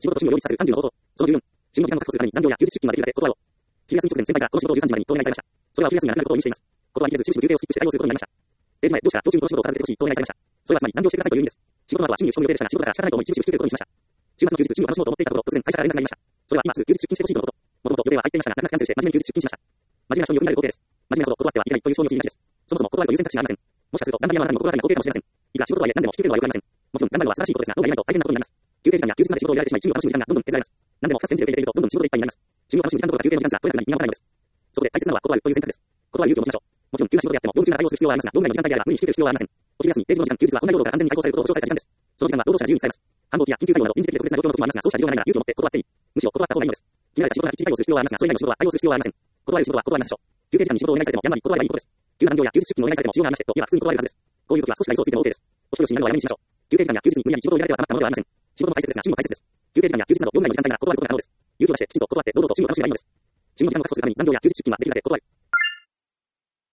仕事と趣味を両立させる30の方法。その14、仕事の時間を確保するために残業や休日出勤ができるので断ろう。昼休み直前先輩からこの仕事を13時までにとお願いされました。それはお昼休みがなくなることを意味しています。ことは言い切れず、終始休憩をスキップして対応することになりました。定時前、上司から今日中にこの仕事を片付けてほしいとお願いされました。それはつまり残業してくださいという意味です。仕事の後は趣味を仕込む予定でしたが、仕事だから仕方ないと思い、一日休憩ことにしました。週末の休日、趣味を楽しもうと思っていたところ、突然会社から連絡がありました。それは今すぐ休日出勤してほしいとのこと。もともと予定は入っていましたが、泣く泣くキャンセルして真面目に休日出勤しました。真面目な人によくなる光景です。真面目なことを断ってはいけないという衝撃的なしです。そもそも断るという選択肢がありません。もしかすると、だんだん山の中にも心当たりが起きるかもしれません。いくら仕事とはいえ何でも引き受けるのは良くありません。もちろん、頑張るのは素晴らしいことですが、どうやらないと大変なことになります。休憩時間や休日まで仕事をやられてしまい、趣味を楽しむ時間がどんどん削られます。何でも2つ選手で入れていると、どんどん仕事でいっぱいになります。趣味を楽しむ時間どころか休憩の時間すら取れなくなり、意味がわからないのです。そこで大切なのは断るという選択です。断る勇気を持ちましょう。もちろん、急な仕事であっても、業務中な対応する必要はありますが、業務外の時間帯であれば無理に引き受ける必要はありません。お昼休み、定時の時間、休日は本来労働から安全に解放されることを保障された時間です。その時間は労働者が自由に使えます。繁忙期や緊急対応など臨時的で特別な状況の時もありますが、そうした事情がないなら勇気を持って断っていい。むしろ断った方がいいのです。決められた仕事がきっちり対応する必要はありますが、それ以外の仕事は対応する必要はありません。断れる仕事は断りましょう。休憩時間に仕事をお願いされても、やんわり断ればいいことです。急な残業や休日出勤をお願いされても、仕様がありましてと言えば普通に断れるはずです。こういう時は少しが嘘をついても OK です。お人よしになるのはやめにしましょう。休憩時間や休日に無理やり仕事を入れられてはたまったものではありません。仕事も大切ですが、趣味も大切です。休憩時間や休日など業務外の時間帯なら断ることが可能です。勇気を出してきちんと断って堂々と趣味を楽しめばいいのです。趣味の時間を確保するために残業や休日出勤はできるだけ断る。